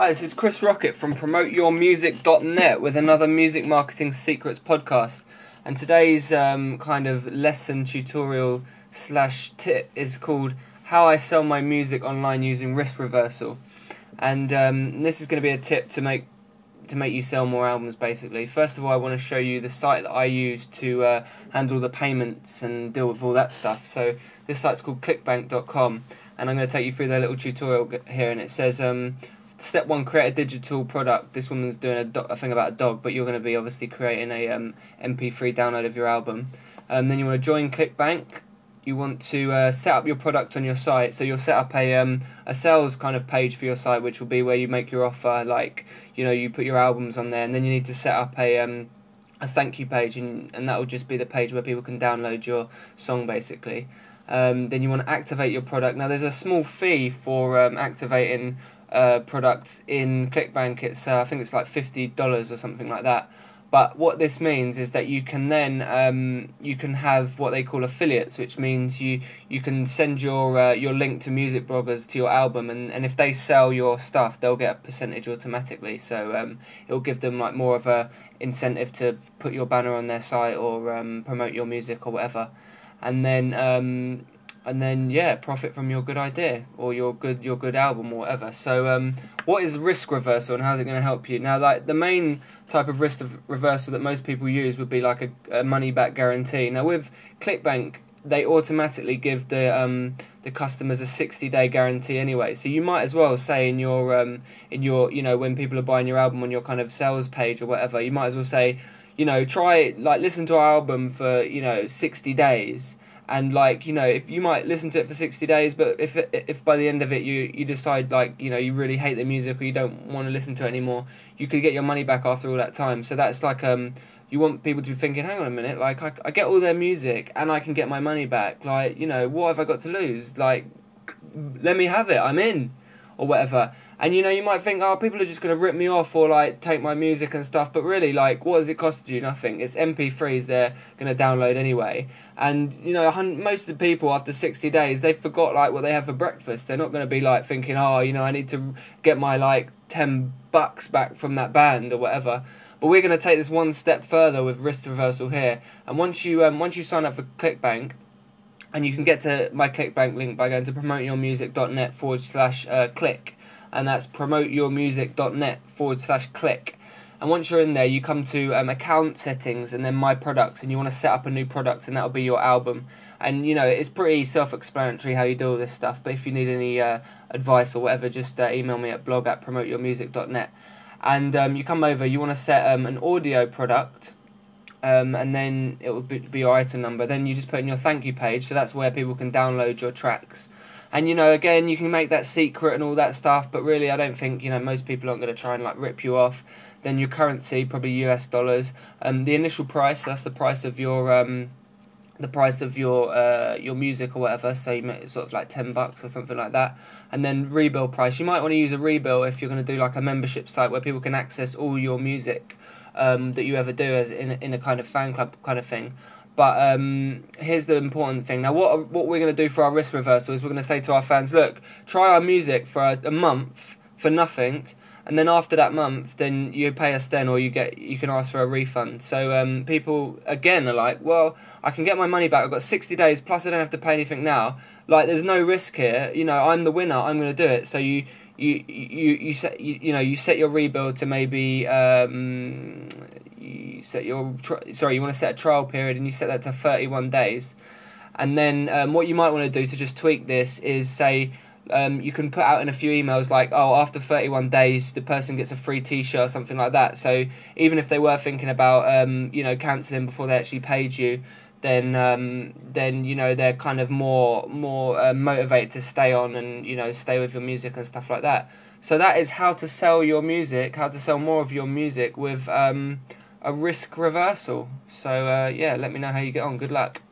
guys, it's Chris Rocket from PromoteYourMusic.net with another Music Marketing Secrets podcast. And today's kind of lesson tutorial / tip is called How I Sell My Music Online Using Risk Reversal. And this is going to be a tip to make you sell more albums, basically. First of all, I want to show you the site that I use to handle the payments and deal with all that stuff. So this site's called clickbank.com, and I'm going to take you through their little tutorial here, and it says Step 1, create a digital product. This woman's doing a thing about a dog, but you're going to be obviously creating a MP3 download of your album. Then you want to join ClickBank. You want to set up your product on your site. So you'll set up a sales kind of page for your site, which will be where you make your offer, like, you know, you put your albums on there, and then you need to set up a thank you page, and that will just be the page where people can download your song, basically. Then you want to activate your product. Now, there's a small fee for activating products in ClickBank. It's I think it's like $50 or something like that. But what this means is that you can then you can have what they call affiliates, which means you can send your link to music bloggers to your album, and if they sell your stuff, they'll get a percentage automatically. So it'll give them like more of a incentive to put your banner on their site or promote your music or whatever, and then yeah, profit from your good idea or your good album or whatever. So what is risk reversal and how's it going to help you? Now, like, the main type of risk reversal that most people use would be like a money back guarantee. Now, with ClickBank, they automatically give the customers a 60-day guarantee anyway. So you might as well say in your you know, when people are buying your album on your kind of sales page or whatever, you might as well say, you know, try, like, listen to our album for, you know, 60 days. And, like, you know, if you might listen to it for 60 days, but if by the end of it you decide, like, you know, you really hate the music or you don't want to listen to it anymore, you could get your money back after all that time. So that's like, you want people to be thinking, hang on a minute, like, I get all their music and I can get my money back. Like, you know, what have I got to lose? Like, let me have it, I'm in, or whatever. And, you know, you might think, oh, people are just going to rip me off or, like, take my music and stuff. But really, like, what does it cost you? Nothing. It's MP3s they're going to download anyway. And, you know, most of the people after 60 days, they forgot, like, what they have for breakfast. They're not going to be, like, thinking, oh, you know, I need to get my, like, $10 back from that band or whatever. But we're going to take this one step further with risk reversal here. And once you sign up for ClickBank, and you can get to my ClickBank link by going to promoteyourmusic.net / click. And that's promoteyourmusic.net / click. And once you're in there, you come to account settings and then my products, and you want to set up a new product, and that'll be your album. And, you know, it's pretty self-explanatory how you do all this stuff, but if you need any advice or whatever, just email me at blog@promoteyourmusic.net. And you come over, you want to set an audio product, and then it will be your item number. Then you just put in your thank you page, so that's where people can download your tracks. And, you know, again, you can make that secret and all that stuff, but really I don't think, you know, most people aren't going to try and, like, rip you off. Then your currency, probably US dollars. The initial price, that's the price of your your music or whatever, so you make sort of like $10 or something like that. And then rebill price. You might want to use a rebill if you're going to do like a membership site where people can access all your music that you ever do as in a kind of fan club kind of thing. But here's the important thing. Now, what we're going to do for our risk reversal is we're going to say to our fans, look, try our music for a month for nothing, and then after that month, then you pay us then, or you can ask for a refund. So people, again, are like, well, I can get my money back. I've got 60 days, plus I don't have to pay anything now. Like, there's no risk here. You know, I'm the winner. I'm going to do it. So you set your rebuild to maybe you want to set a trial period, and you set that to 31 days. And then what you might want to do to just tweak this is say, you can put out in a few emails like, oh, after 31 days the person gets a free t-shirt or something like that. So even if they were thinking about you know, cancelling before they actually paid you, then you know, they're kind of more motivated to stay on and, you know, stay with your music and stuff like that. So that is how to sell your music, how to sell more of your music with a risk reversal. So yeah, let me know how you get on. Good luck.